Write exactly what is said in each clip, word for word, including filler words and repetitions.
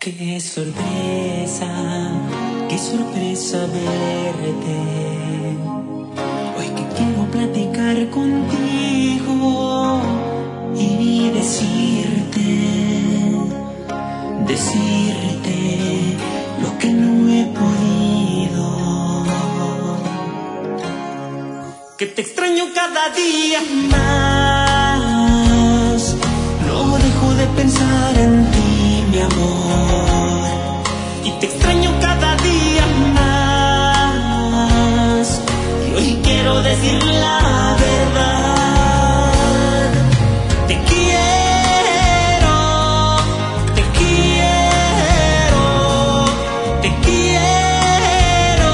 Qué sorpresa, qué sorpresa verte. Hoy que quiero platicar contigo y decirte, decirte lo que no he podido. Que te extraño cada día más, no dejo de pensar en ti, mi amor, y te extraño cada día más, y hoy quiero decir la verdad. Te quiero, te quiero, te quiero.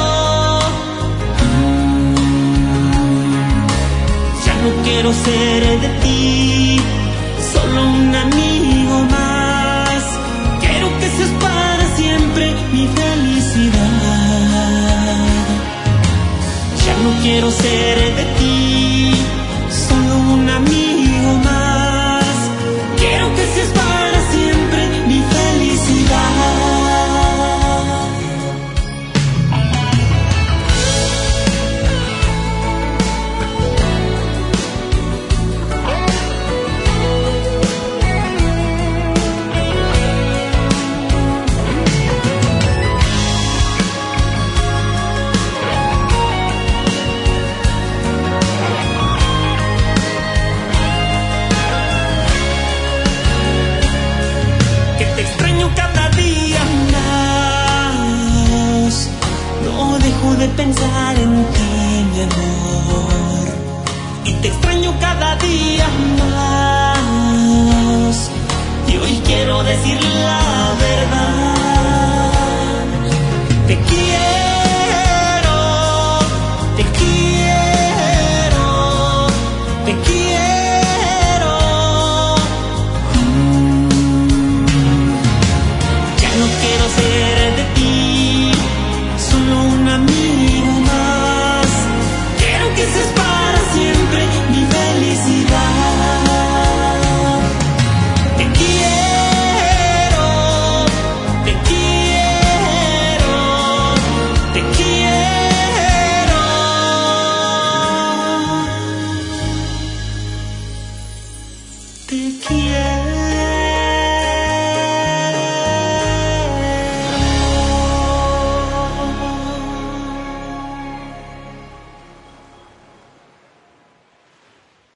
Ya no quiero ser de ti solo un amigo más. Quiero que seas para siempre mi felicidad. Ya no quiero ser de ti solo un amigo más. Quiero que seas para siempre mi felicidad. De pensar en ti, mi amor, y te extraño cada día más, y hoy quiero decir la verdad. Te quiero, te quiero, te quiero. Ya no quiero ser de ti solo un amigo más. Quiero que seas para siempre mi felicidad. Te quiero, te quiero, te quiero. Te quiero.